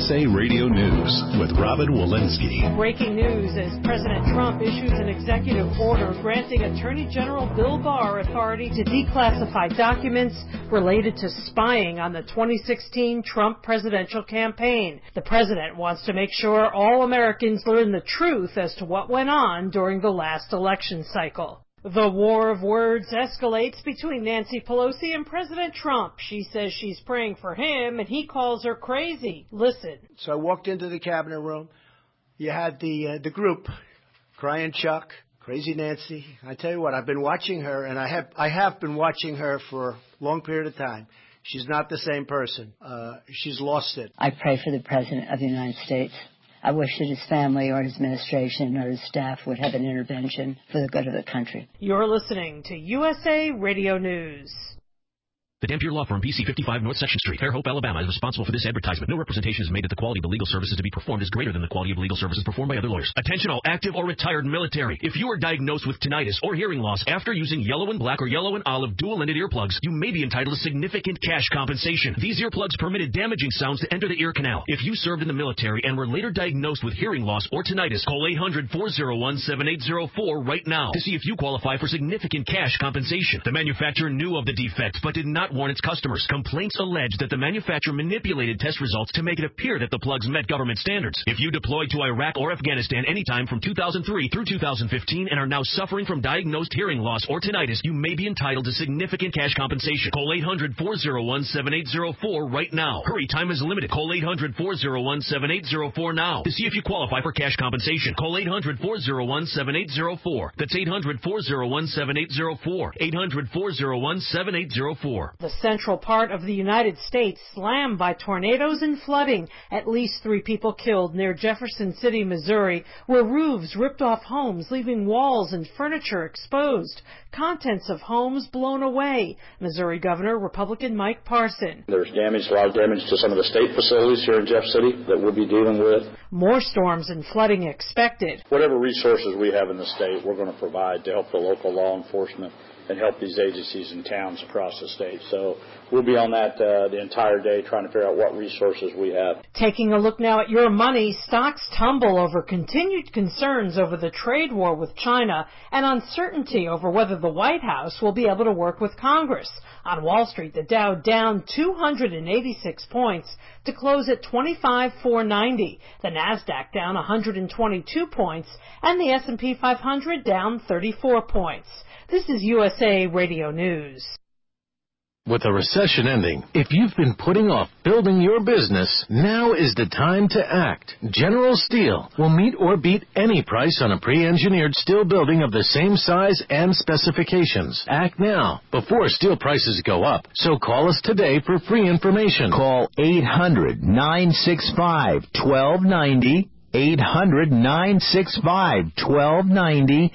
USA Radio News with Robin Walensky. Breaking news as President Trump issues an executive order granting Attorney General Bill Barr authority to declassify documents related to spying on the 2016 Trump presidential campaign. The president wants to make sure all Americans learn the truth as to what went on during the last election cycle. The war of words escalates between Nancy Pelosi and President Trump. She says she's praying for him, and he calls her crazy. Listen. So I walked into the cabinet room. You had the group, Crying Chuck, Crazy Nancy. I tell you what, I've been watching her, and I have been watching her for a long period of time. She's not the same person. She's lost it. I pray for the President of the United States. I wish that his family or his administration or his staff would have an intervention for the good of the country. You're listening to USA Radio News. The Dampier Law Firm, PC 55 North Section Street, Fairhope, Alabama, is responsible for this advertisement. No representation is made that the quality of the legal services to be performed is greater than the quality of legal services performed by other lawyers. Attention all active or retired military. If you are diagnosed with tinnitus or hearing loss after using yellow and black or yellow and olive dual-ended earplugs, you may be entitled to significant cash compensation. These earplugs permitted damaging sounds to enter the ear canal. If you served in the military and were later diagnosed with hearing loss or tinnitus, call 800-401-7804 right now to see if you qualify for significant cash compensation. The manufacturer knew of the defect but did not warn its customers. Complaints allege that the manufacturer manipulated test results to make it appear that the plugs met government standards. If you deployed to Iraq or Afghanistan anytime from 2003 through 2015 and are now suffering from diagnosed hearing loss or tinnitus, you may be entitled to significant cash compensation. Call 800-401-7804 right now. Hurry, time is limited. Call 800-401-7804 now to see if you qualify for cash compensation. Call 800-401-7804. That's 800-401-7804. 800-401-7804. The central part of the United States slammed by tornadoes and flooding. At least 3 people killed near Jefferson City, Missouri, where roofs ripped off homes, leaving walls and furniture exposed. Contents of homes blown away. Missouri Governor Republican Mike Parson. There's damage, a lot of damage to some of the state facilities here in Jeff City that we'll be dealing with. More storms and flooding expected. Whatever resources we have in the state, we're going to provide to help the local law enforcement and help these agencies and towns across the state. So we'll be on that the entire day trying to figure out what resources we have. Taking a look now at your money, stocks tumble over continued concerns over the trade war with China and uncertainty over whether the White House will be able to work with Congress. On Wall Street, the Dow down 286 points to close at 25,490. The Nasdaq down 122 points and the S&P 500 down 34 points. This is USA Radio News. With the recession ending, if you've been putting off building your business, now is the time to act. General Steel will meet or beat any price on a pre-engineered steel building of the same size and specifications. Act now, before steel prices go up. So call us today for free information. Call 800-965-1290. 800-965-1290,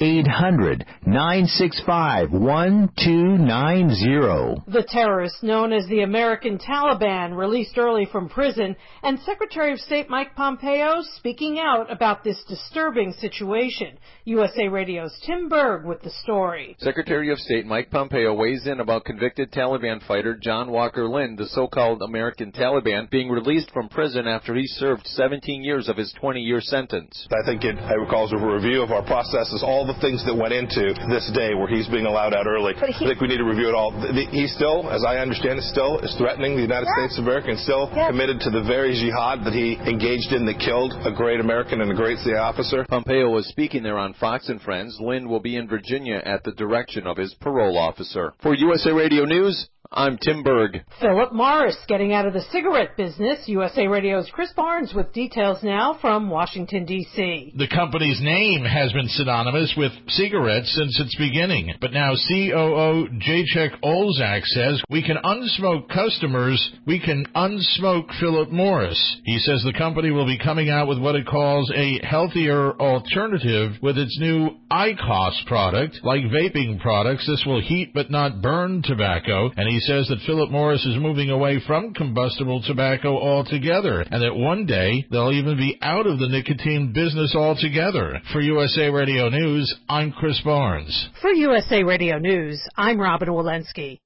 800-965-1290. The terrorist known as the American Taliban released early from prison, and Secretary of State Mike Pompeo speaking out about this disturbing situation. USA Radio's Tim Berg with the story. Secretary of State Mike Pompeo weighs in about convicted Taliban fighter John Walker Lynn, the so-called American Taliban, being released from prison after he served 17 years of his 20-year sentence. I think it recalls a review of our processes, all the things that went into this day where he's being allowed out early. I think we need to review it all. He still, as I understand it, still is threatening the United States of America and still committed to the very jihad that he engaged in that killed a great American and a great CIA officer. Pompeo was speaking there on Fox and Friends. Lynn will be in Virginia at the direction of his parole officer. For USA Radio News, I'm Tim Berg. Philip Morris getting out of the cigarette business. USA Radio's Chris Barnes with details now from Washington, D.C. The company's name has been synonymous with cigarettes since its beginning. But now COO Jacek Olczak says we can unsmoke customers, we can unsmoke Philip Morris. He says the company will be coming out with what it calls a healthier alternative with its new IQOS product. Like vaping products, this will heat but not burn tobacco, and he says that Philip Morris is moving away from combustible tobacco altogether, and that one day they'll even be out of the nicotine business altogether. For USA Radio News, I'm Chris Barnes. For USA Radio News, I'm Robin Walensky.